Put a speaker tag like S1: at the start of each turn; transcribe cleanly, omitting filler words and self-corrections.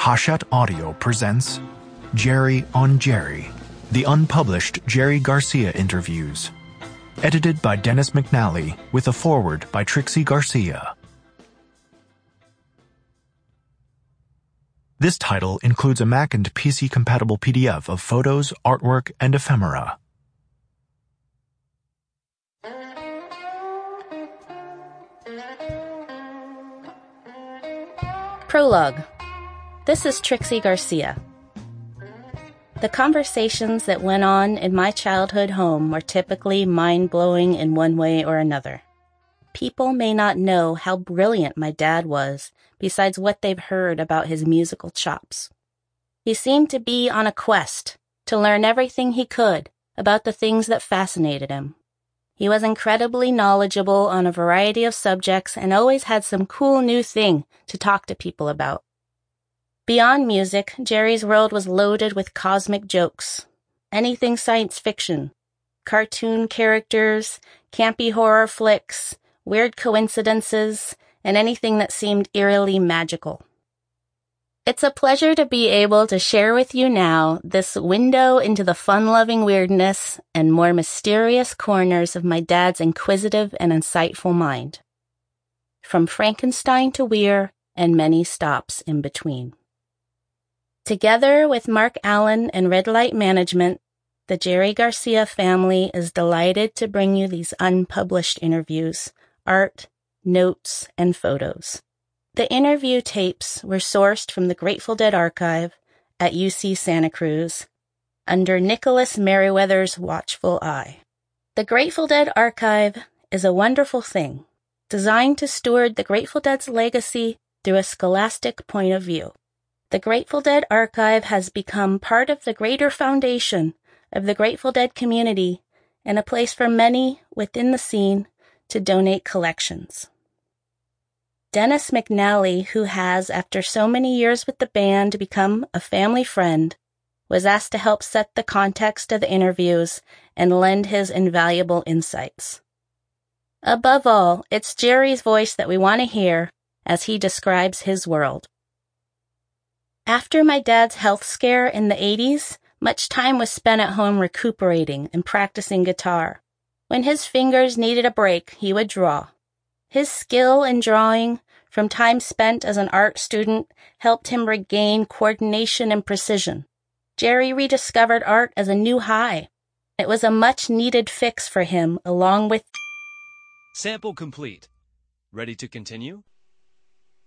S1: Hachette Audio presents Jerry on Jerry, the unpublished Jerry Garcia interviews. Edited by Dennis McNally with a foreword by Trixie Garcia. This title includes a Mac and PC-compatible PDF of photos, artwork, and ephemera.
S2: Prologue. This is Trixie Garcia. The conversations that went on in my childhood home were typically mind-blowing in one way or another. People may not know how brilliant my dad was, besides what they've heard about his musical chops. He seemed to be on a quest to learn everything he could about the things that fascinated him. He was incredibly knowledgeable on a variety of subjects and always had some cool new thing to talk to people about. Beyond music, Jerry's world was loaded with cosmic jokes. Anything science fiction, cartoon characters, campy horror flicks, weird coincidences, and anything that seemed eerily magical. It's a pleasure to be able to share with you now this window into the fun-loving weirdness and more mysterious corners of my dad's inquisitive and insightful mind. From Frankenstein to Weir, and many stops in between. Together with Mark Allen and Red Light Management, the Jerry Garcia family is delighted to bring you these unpublished interviews, art, notes, and photos. The interview tapes were sourced from the Grateful Dead archive at UC Santa Cruz, under Nicholas Merriweather's watchful eye. The Grateful Dead archive is a wonderful thing, designed to steward the Grateful Dead's legacy through a scholastic point of view. The Grateful Dead archive has become part of the greater foundation of the Grateful Dead community and a place for many within the scene to donate collections. Dennis McNally, who has, after so many years with the band, become a family friend, was asked to help set the context of the interviews and lend his invaluable insights. Above all, it's Jerry's voice that we want to hear as he describes his world. After my dad's health scare in the 80s, much time was spent at home recuperating and practicing guitar. When his fingers needed a break, he would draw. His skill in drawing, from time spent as an art student, helped him regain coordination and precision. Jerry rediscovered art as a new high. It was a much-needed fix for him, along with...
S3: Sample complete. Ready to continue?